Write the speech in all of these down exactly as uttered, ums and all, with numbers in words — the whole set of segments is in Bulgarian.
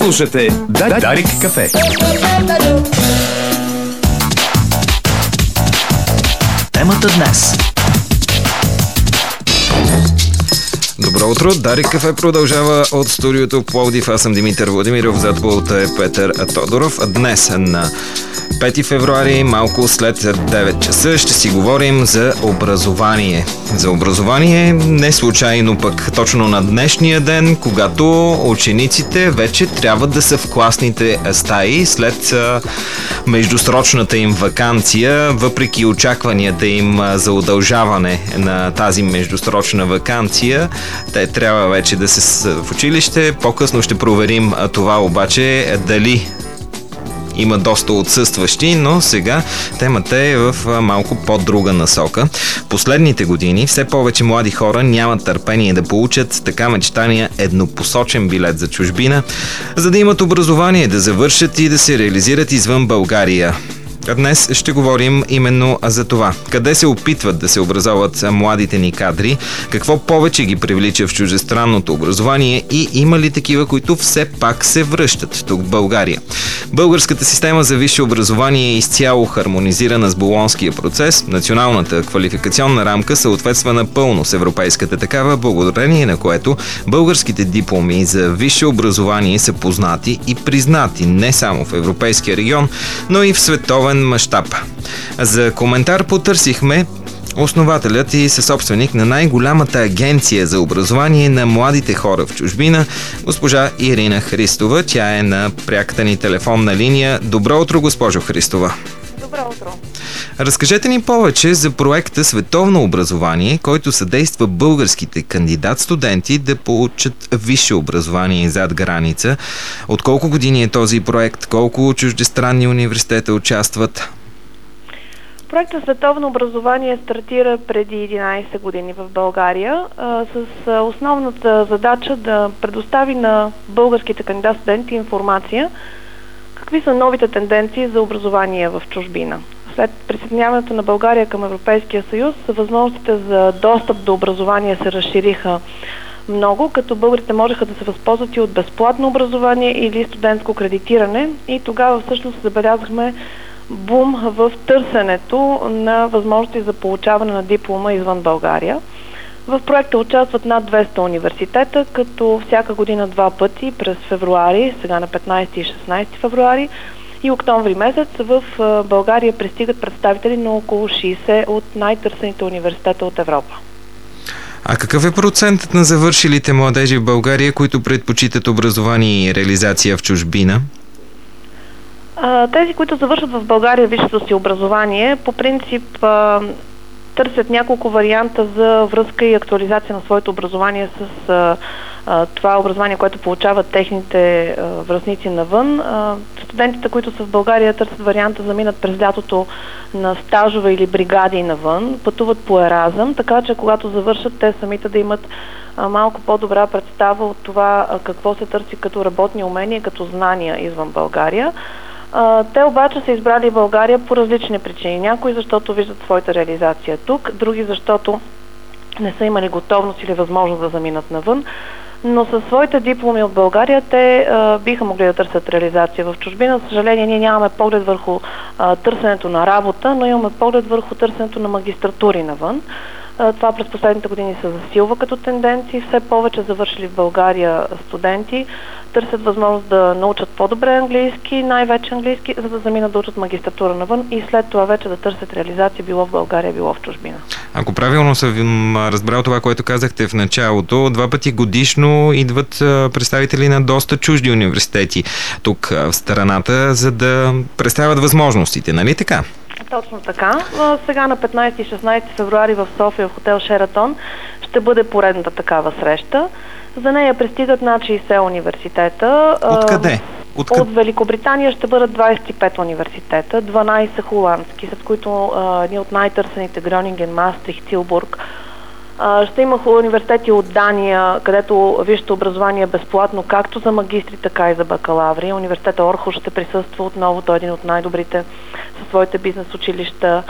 Слушате Дарик кафе. Темата днес. Добро утро! Дарик кафе продължава от студиото в Пловдив. Аз съм Димитър Владимиров, зад пулта е Петър Тодоров. А днес на пети февруари, малко след девет часа, ще си говорим за образование. За образование не случайно пък точно на днешния ден, когато учениците вече трябва да са в класните стаи след междусрочната им ваканция, въпреки очакванията им за удължаване на тази междусрочна ваканция. Те трябва вече да са в училище. По-късно ще проверим това обаче дали има доста отсъстващи, но сега темата е в малко по-друга насока. Последните години все повече млади хора нямат търпение да получат така мечтания еднопосочен билет за чужбина, за да имат образование, да завършат и да се реализират извън България. Днес ще говорим именно за това. Къде се опитват да се образоват младите ни кадри, какво повече ги привлича в чуждестранното образование и има ли такива, които все пак се връщат тук в България. Българската система за висше образование е изцяло хармонизирана с Болонския процес. Националната квалификационна рамка съответства напълно с европейската такава, благодарение на което българските дипломи за висше образование са познати и признати не само в европейския регион, но и в световен мащаб. За коментар потърсихме основателят и съсобственик на най-голямата агенция за образование на младите хора в чужбина, госпожа Ирина Христова. Тя е на пряката ни телефонна линия. Добро утро, госпожо Христова. Добро утро. Разкажете ни повече за проекта Световно образование, който съдейства българските кандидат-студенти да получат висше образование зад граница. От колко години е този проект? Колко чуждестранни университета участват? Проектът Световно образование стартира преди единайсет години в България а, с а, основната задача да предостави на българските кандидат-студенти информация какви са новите тенденции за образование в чужбина. След присъединяването на България към Европейския съюз, възможностите за достъп до образование се разшириха много, като българите можеха да се възползват и от безплатно образование или студентско кредитиране, и тогава всъщност забелязахме бум в търсенето на възможности за получаване на диплома извън България. В проекта участват над двеста университета, като всяка година два пъти през февруари, сега на петнайсети и шестнайсети февруари, и октомври месец в България пристигат представители на около шейсет от най-търсените университета от Европа. А какъв е процентът на завършилите младежи в България, които предпочитат образование и реализация в чужбина? Тези, които завършат в България висшето си образование, по принцип търсят няколко варианта за връзка и актуализация на своето образование с а, а, това образование, което получават техните а, връстници навън. А, студентите, които са в България, търсят варианта да минат през лятото на стажове или бригади навън, пътуват по Еразъм, така че когато завършат, те самите да имат а, малко по-добра представа от това а, какво се търси като работни умения, като знания извън България. Uh, те обаче са избрали България по различни причини. Някои защото виждат своята реализация тук, други защото не са имали готовност или възможност да заминат навън, но със своите дипломи от България те uh, биха могли да търсят реализация в чужбина. За съжаление, ние нямаме поглед върху uh, търсенето на работа, но имаме поглед върху търсенето на магистратури навън. Uh, това през последните години се засилва като тенденции. Все повече завършили в България студенти търсят възможност да научат по-добре английски, най-вече английски, за да заминат да учат магистратура навън и след това вече да търсят реализация било в България, било в чужбина. Ако правилно съм разбрал това, което казахте в началото, два пъти годишно идват представители на доста чужди университети тук в страната, за да представят възможностите, нали така? Точно така. Сега на петнайсети и шестнайсети февруари в София в хотел Шератон ще бъде поредната такава среща. За нея пристигат над шейсет университета. От къде? От, къ... От Великобритания ще бъдат двайсет и пет университета, дванайсет холандски, след които а, едни от най-търсените Гронинген, Мастрихт, Тилбург. А, ще има университети от Дания, където висшето образование е безплатно, както за магистри, така и за бакалаври. Университета Орхус ще присъства отново, той е един от най-добрите със своите бизнес училища.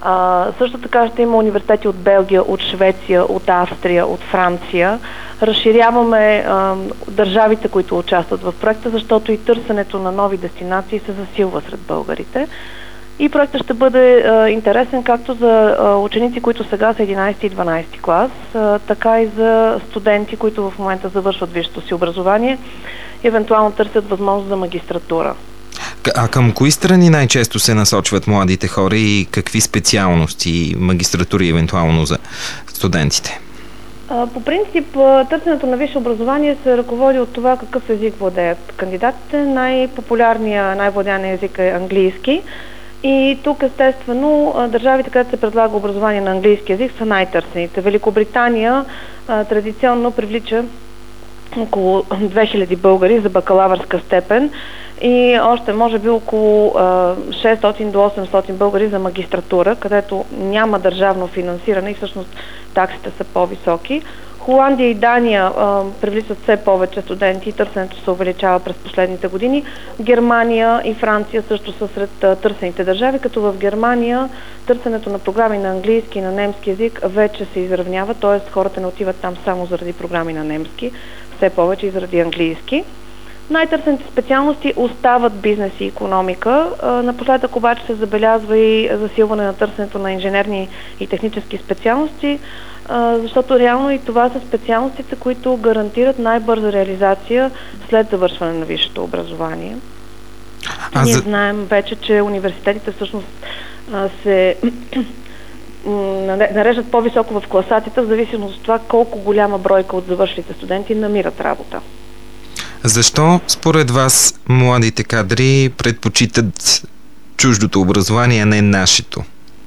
А, също така ще има университети от Белгия, от Швеция, от Австрия, от Франция. Разширяваме а, държавите, които участват в проекта, защото и търсенето на нови дестинации се засилва сред българите. И проектът ще бъде а, интересен както за а, ученици, които сега са единайсети и дванайсети клас, а, така и за студенти, които в момента завършват висшето си образование и евентуално търсят възможност за магистратура. А към кои страни най-често се насочват младите хора и какви специалности, магистратури евентуално за студентите? По принцип, търсенето на висше образование се ръководи от това какъв език владеят кандидатите. Най-популярният, най-владяният език е английски. И тук, естествено, държавите, където се предлага образование на английски език, са най-търсените. Великобритания традиционно привлича около две хиляди българи за бакалавърска степен и още може би около шестстотин до осемстотин българи за магистратура, където няма държавно финансиране и всъщност таксите са по-високи. Холандия и Дания а, привличат все повече студенти и търсенето се увеличава през последните години. Германия и Франция също са сред а, търсените държави, като в Германия търсенето на програми на английски и на немски език вече се изравнява, т.е. хората не отиват там само заради програми на немски, все повече и заради английски. Най-търсените специалности остават бизнес и икономика. Напоследък обаче се забелязва и засилване на търсенето на инженерни и технически специалности, защото реално и това са специалностите, които гарантират най-бърза реализация след завършване на висшето образование. А Ние за... знаем вече, че университетите всъщност се нареждат по-високо в класацията, в зависимост от това колко голяма бройка от завършилите студенти намират работа. Защо според вас младите кадри предпочитат чуждото образование, а не нашето?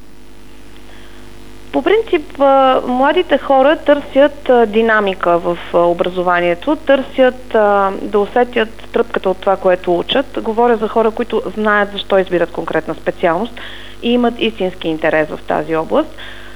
По принцип, младите хора търсят динамика в образованието, търсят да усетят тръпката от това, което учат. Говоря за хора, които знаят защо избират конкретна специалност и имат истински интерес в тази област.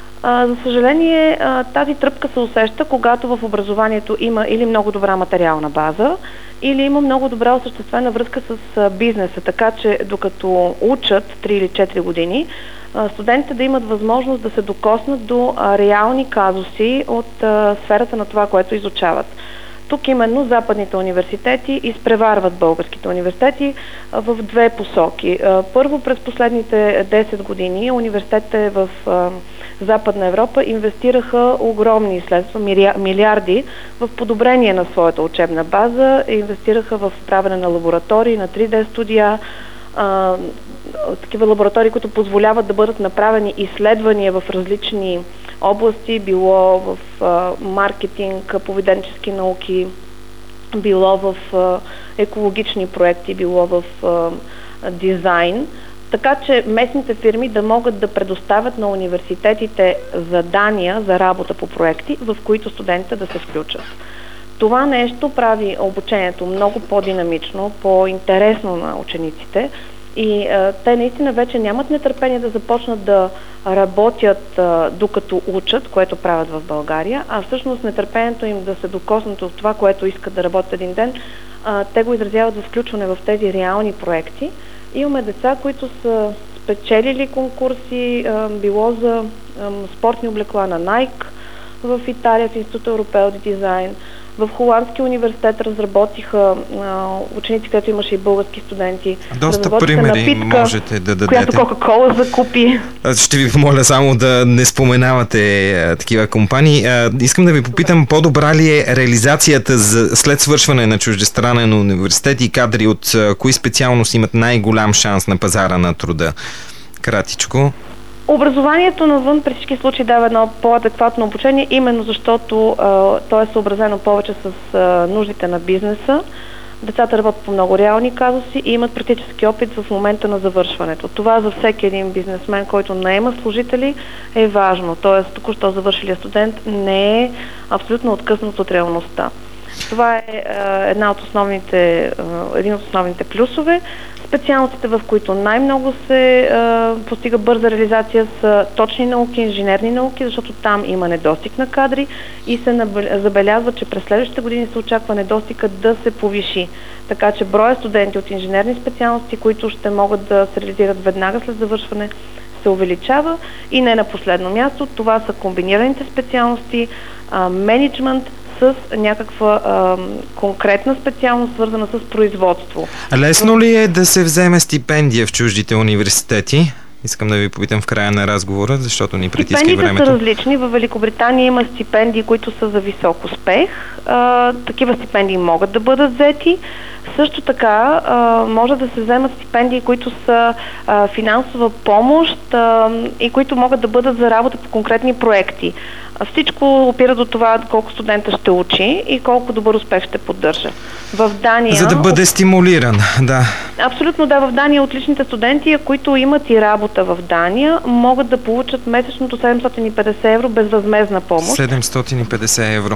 За съжаление, тази тръпка се усеща, когато в образованието има или много добра материална база, или има много добра осъществена връзка с бизнеса, така че докато учат три или четири години, студентите да имат възможност да се докоснат до реални казуси от сферата на това, което изучават. Тук именно западните университети изпреварват българските университети в две посоки. Първо, през последните десет години университетите в Западна Европа инвестираха огромни средства, милиарди в подобрение на своята учебна база, инвестираха в правене на лаборатории, на три Д студия, а, такива лаборатории, които позволяват да бъдат направени изследвания в различни области, било в а, маркетинг, поведенчески науки, било в а, екологични проекти, било в а, дизайн. Така че местните фирми да могат да предоставят на университетите задания за работа по проекти, в които студентите да се включат. Това нещо прави обучението много по-динамично, по-интересно на учениците и а, те наистина вече нямат нетърпение да започнат да работят а, докато учат, което правят в България, а всъщност нетърпението им да се докоснат от това, което искат да работят един ден, а, те го изразяват в включване в тези реални проекти. Имаме деца, които са спечелили конкурси, а, било за а, спортни облекла на Nike в Италия, в Института Европео ди Дизайн. В Холандския университет разработиха а, ученици, където имаше и български студенти. Доста примери напитка, можете да дадете. Която Кока-Кола закупи. Ще ви помоля само да не споменавате а, такива компании. А, искам да ви попитам, по-добра ли е реализацията за, след свършване на чуждестранен университет и кадри от а, кои специалности имат най-голям шанс на пазара на труда? Кратичко. Образованието навън при всички случаи дава едно по-адекватно обучение, именно защото а, то е съобразено повече с а, нуждите на бизнеса. Децата работят по много реални казуси и имат практически опит в момента на завършването. Това за всеки един бизнесмен, който наема служители, е важно. Тоест, току-що завършилия студент не е абсолютно откъснат от реалността. Това е а, една от основните, а, един от основните плюсове. Специалностите, в които най-много се а, постига бърза реализация, са точни науки, инженерни науки, защото там има недостиг на кадри и се забелязва, че през следващите години се очаква недостигът да се повиши. Така че броя студенти от инженерни специалности, които ще могат да се реализират веднага след завършване, се увеличава. И не на последно място, това са комбинираните специалности, менеджмент с някаква а, конкретна специалност, свързана с производство. Лесно ли е да се вземе стипендия в чуждите университети? Искам да ви попитам в края на разговора, защото ни притиска времето. Стипендиите са различни. В Великобритания има стипендии, които са за висок успех. А, такива стипендии могат да бъдат взети. Също така а, може да се вземат стипендии, които са а, финансова помощ а, и които могат да бъдат за работа по конкретни проекти. Всичко опира до това колко студента ще учи и колко добър успех ще поддържа. В Дания... За да бъде стимулиран, да. Абсолютно да, в Дания отличните студенти, които имат и работа в Дания, могат да получат месечното седемстотин и петдесет евро безвъзмездна помощ. седемстотин и петдесет евро.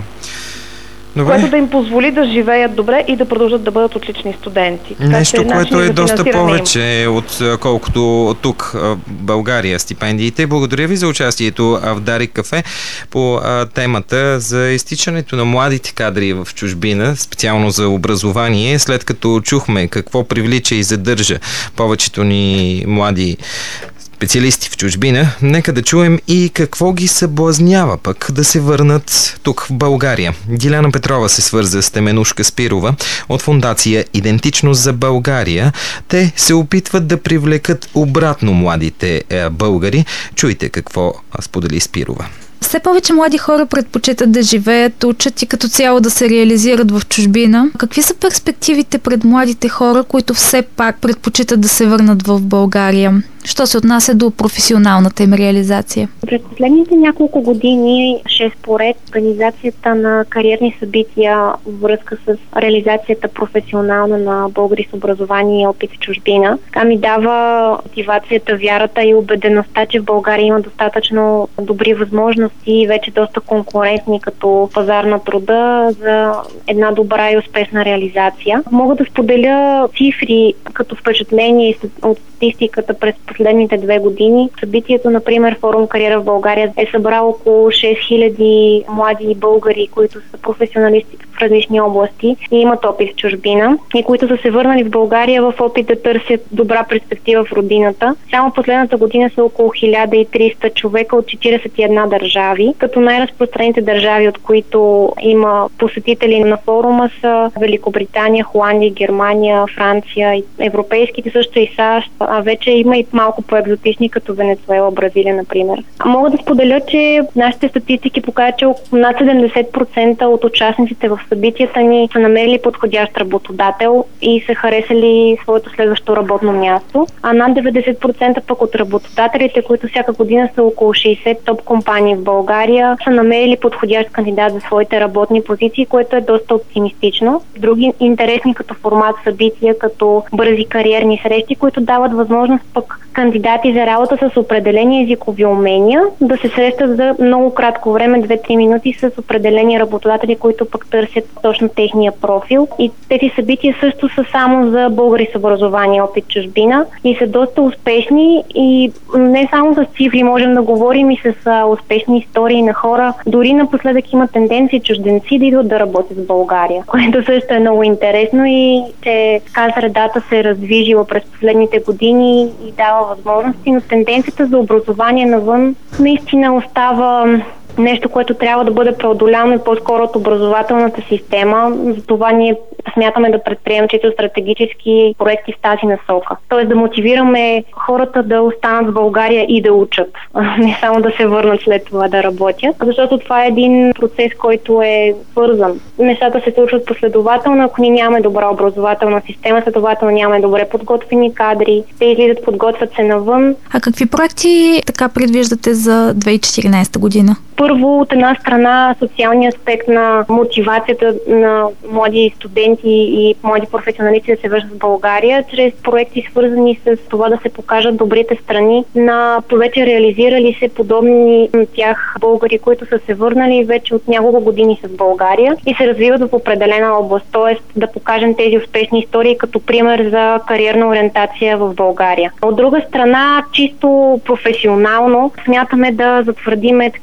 Добре. Което да им позволи да живеят добре и да продължат да бъдат отлични студенти. Нещо, така, което е доста повече им. от колкото тук в България стипендиите. Благодаря ви за участието в Дарик кафе по а, темата за изтичането на младите кадри в чужбина, специално за образование, след като чухме какво привлича и задържа повечето ни млади специалисти в чужбина, нека да чуем и какво ги съблазнява пък да се върнат тук в България. Диляна Петрова се свърза с Теменушка Спирова от фондация Идентичност за България. Те се опитват да привлекат обратно младите е, българи. Чуйте какво сподели Спирова. Все повече млади хора предпочитат да живеят, учат и като цяло да се реализират в чужбина. Какви са перспективите пред младите хора, които все пак предпочитат да се върнат в България? Що се отнася до професионалната им реализация? През последните няколко години, шест поред, организацията на кариерни събития във връзка с реализацията професионална на българи с образование и опит в чужбина, така ми дава мотивацията, вярата и убедеността, че в България има достатъчно добри възможности и вече доста конкурентни като пазар на труда за една добра и успешна реализация. Мога да споделя цифри като впечатление от статистиката през последните две години. Събитието, например, Форум Кариера в България е събрал около шест хиляди млади българи, които са професионалисти в различни области и имат опит в чужбина и които са се върнали в България в опит да търсят добра перспектива в родината. Само последната година са около хиляда и триста човека от четиридесет и една държави, като най-разпространените държави, от които има посетители на форума, са Великобритания, Холандия, Германия, Франция, европейските също и САЩ, а вече има и малко по-екзотични, като Венецуела, Бразилия, например. Мога да споделя, че нашите статистики показват, че около над седемдесет процента от участниците в събитията ни са намерили подходящ работодател и са харесали своето следващо работно място, а над деветдесет процента пък от работодателите, които всяка година са около шейсет топ компании в България, са намерили подходящ кандидат за своите работни позиции, което е доста оптимистично. Други интересни като формат събития, като бързи кариерни срещи, които дават възможност пък кандидати за работа с определени езикови умения да се срещат за много кратко време, две-три минути, с определени работодатели, които пък търсят точно техния профил. И тези събития също са само за българи с образование, опит чужбина и са доста успешни и не само с цифри можем да говорим и с а, успешни истории на хора. Дори напоследък има тенденции чужденци да идват да работят в България, което също е много интересно и че така средата се е раздвижила през последните години и дава възможности, но тенденцията за образование навън наистина остава нещо, което трябва да бъде преодоляно и по-скоро от образователната система. Затова ние смятаме да предприемем чисто стратегически проекти в тази насока. Тоест да мотивираме хората да останат в България и да учат, не само да се върнат след това да работят, защото това е един процес, който е свързан. Нещата се случват последователно, ако ние нямаме добра образователна система, следователно нямаме добре подготвени кадри, те излизат, подготвят се навън. А какви проекти така предвиждате за две хиляди и четиринадесета година? Първо, от една страна, социалния аспект на мотивацията на млади студенти и млади професионалисти да се върнат в България, чрез проекти свързани с това да се покажат добрите страни на вече реализирали се подобни на тях българи, които са се върнали вече от няколко години с България и се развиват в определена област, т.е. да покажем тези успешни истории като пример за кариерна ориентация в България. От друга страна, чисто професионално смятаме да затвърдиме така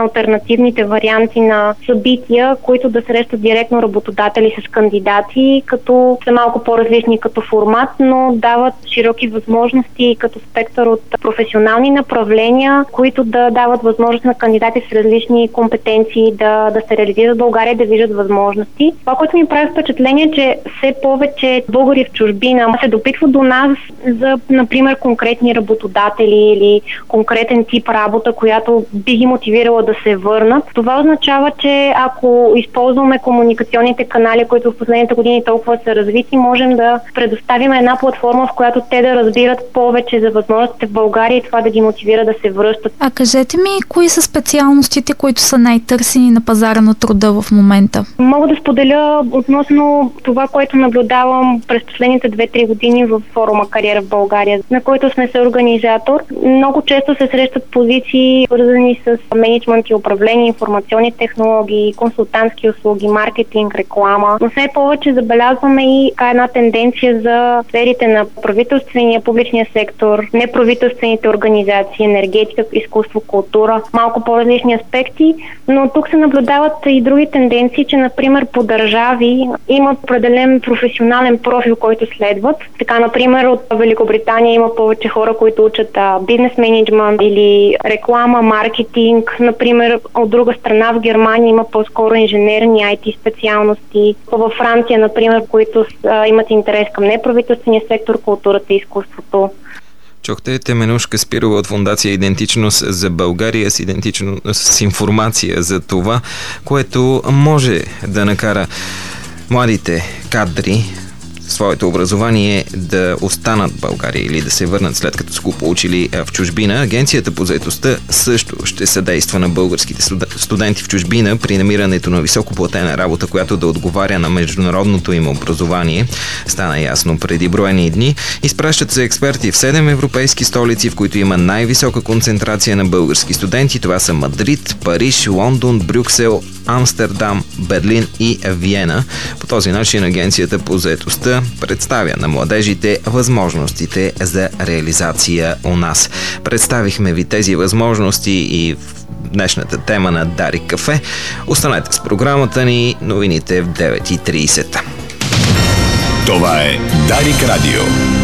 алтернативните варианти на събития, които да срещат директно работодатели с кандидати, като са малко по-различни като формат, но дават широки възможности като спектър от професионални направления, които да дават възможност на кандидати с различни компетенции да, да се реализират в България и да виждат възможности. Това, което ми прави впечатление, че все повече българи в чужбина се допитват до нас за, например, конкретни работодатели или конкретен тип работа, която би ги мотивирала да се върнат. Това означава, че ако използваме комуникационните канали, които в последните години толкова са развити, можем да предоставим една платформа, в която те да разбират повече за възможностите в България и това да ги мотивира да се връщат. А кажете ми, кои са специалностите, които са най-търсени на пазара на труда в момента? Мога да споделя относно това, което наблюдавам през последните две-три години в форума Кариера в България, на който сме съорганизатор. Много често се срещат позиции, свързани с мениджмънт и управление, информационни технологии, консултантски услуги, маркетинг, реклама. Но все повече забелязваме и една тенденция за сферите на правителствения, публичния сектор, неправителствените организации, енергетика, изкуство, култура, малко по-различни аспекти, но тук се наблюдават и други тенденции, че, например, по държави имат определен професионален профил, който следват. Така, например, от Великобритания има повече хора, които учат бизнес менеджмент или реклама, маркетинг. Например, от друга страна в Германия има по-скоро инженерни ай ти специалности. Във Франция, например, които а, имат интерес към неправителствения сектор, културата и изкуството. Чухте Теменушка Спирова от фондация Идентичност за България с, идентично, с информация за това, което може да накара младите кадри своето образование да останат в България или да се върнат след като са го получили в чужбина. Агенцията по заетостта също ще съдейства на българските студенти в чужбина при намирането на високоплатена работа, която да отговаря на международното им образование. Стана ясно преди броени дни. Изпращат се експерти в седем европейски столици, в които има най-висока концентрация на български студенти. Това са Мадрид, Париж, Лондон, Брюксел, Амстердам, Берлин и Виена. По този начин Агенцията по заетостта представя на младежите възможностите за реализация у нас. Представихме ви тези възможности и в днешната тема на Дарик Кафе. Останете с програмата ни, новините в девет и трийсет. Това е Дарик Радио.